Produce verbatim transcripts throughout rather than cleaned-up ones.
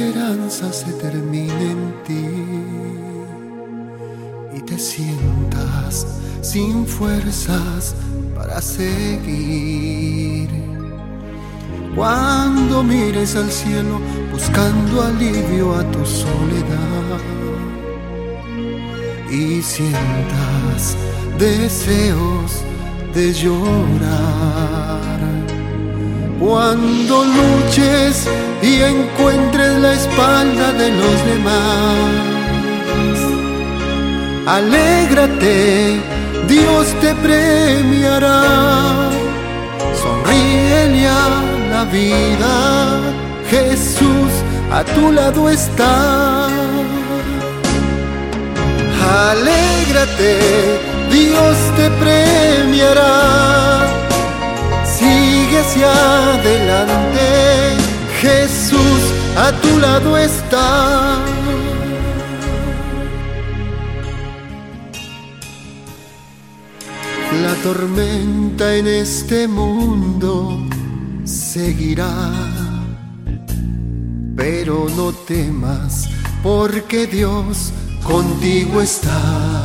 esperanza se termine en ti y te sientas sin fuerzas para seguir. Cuando mires al cielo buscando alivio a tu soledad y sientas deseos de llorar. Cuando luches y encuentres la espalda de los demás, alégrate, Dios te premiará. Sonríele a la vida, Jesús a tu lado está. Alégrate, Dios te premiará. Sigue hacia adelante, Jesús a tu lado está. La tormenta en este mundo seguirá, pero no temas, porque Dios contigo está.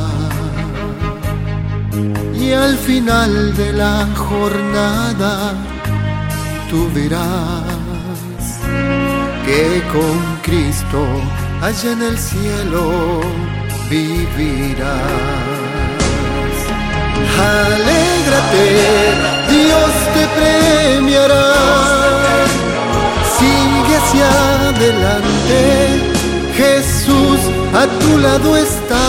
Y al final de la jornada tú verás que con Cristo allá en el cielo vivirás. Alégrate, Dios te premiará. Sigue hacia adelante, Jesús a tu lado está.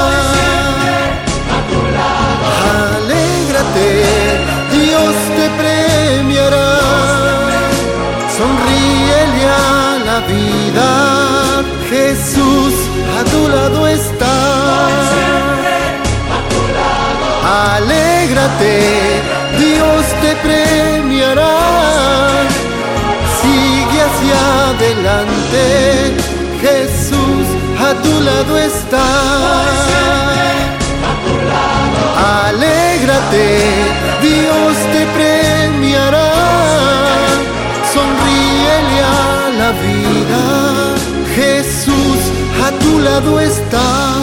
Alégrate, Dios te premiará. Sonríele a la vida, Jesús a tu lado está. Alégrate, Dios te premiará. Sigue hacia adelante, Jesús a tu lado está. Alégrate, Dios te premiará. Sonríele a la vida, Jesús a tu lado está.